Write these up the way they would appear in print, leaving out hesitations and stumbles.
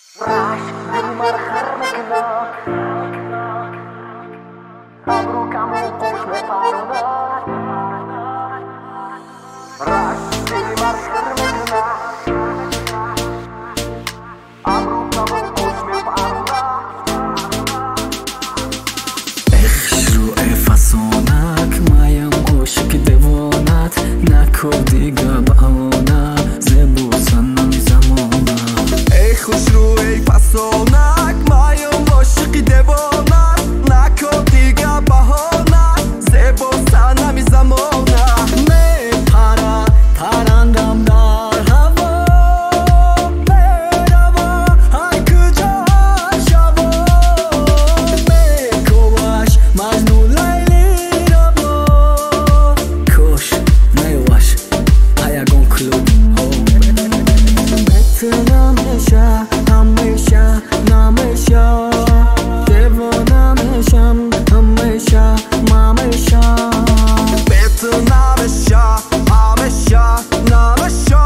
راح بالمرخر مكنا عمرو كامو قوش مفارنا راح بالمرخر مكنا عمرو كامو قوش مفارنا رو افاسونک مایم عاشق دیوانت نکو دیگه بهانه زبو سنم زمانه ای خوش رو ای فسانک مایم عاشق دیوانت نکو دیگه بهانه زبو سنم زمانه میپره پرندم در هوا میروا هر کجا شوا میکوبش مجنون لیلی را با کش نیوش ایگون کلوب بتونم همیشه نمیشه دیوانمشم همیشه ممیشه بتونمشه همیشه نمیشه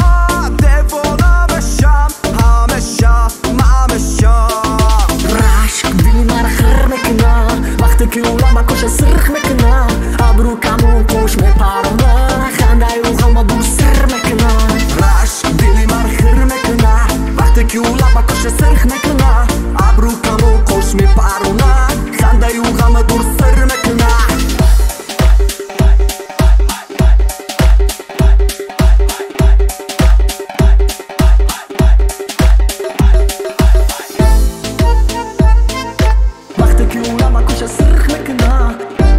دیوانمشم همیشه ممیشه رشق دلی مرخر میکنه وقتی که اولا با کش سرخ میکنه ابرو کمون کش میپرونه خنده او غم دور سر میکنه رشق دلی مرخر میکنه وقتی که اولا با کش سرخ میکنه ابرو کمون کش میپرونه خنده او غم دور سر میکنه وقتی که اولا با کش سرخ میکنه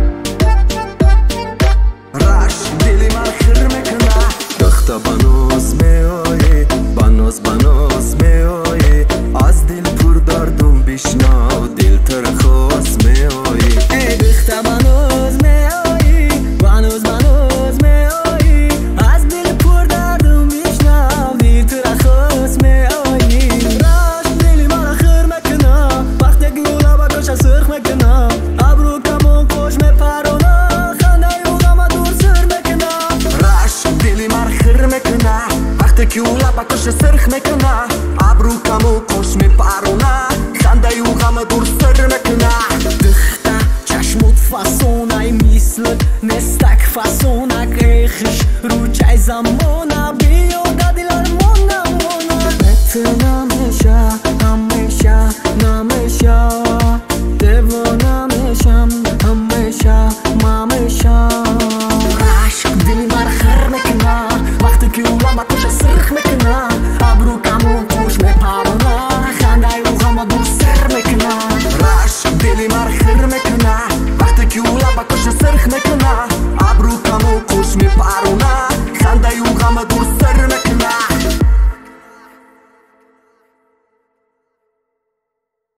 رشق دلی مرخر میکنه دختا بناز میایی بناز میایی از دل پر دردم بشنو دل تر خواست میایی ای بخته بناز میایی بناز میایی از دل پر دردم میشنو دل تو را خواست میایی رشق دلی مرخر میکنه وقتی که اولا با کش سرخ میکنه ابرو کمون کش میپرونه خنده او غم دور سر میکنه رشق دلی مرخر میکنه وقتی که اولا با کش سرخ میکنه ابرو کمو کش میپرونه خنده او غم دور سر میکنه دخته چشمت فسونه مثل نستک فسونک ای خش رو چای زمانه بیاده دلارمونه بتونمشه همیشه نمیشه دیوانمشم همیشه ممیشه رشق دلی مرخر میکنه وقتی که اولا با کش سرخ میکنه ابرو کمون کش میپرونه خنده او غم دور سر میکنه رشق دلی مرخر میکنه وقتی که اولا با کش سرخ میکنه ابرو کمو کش میپرونه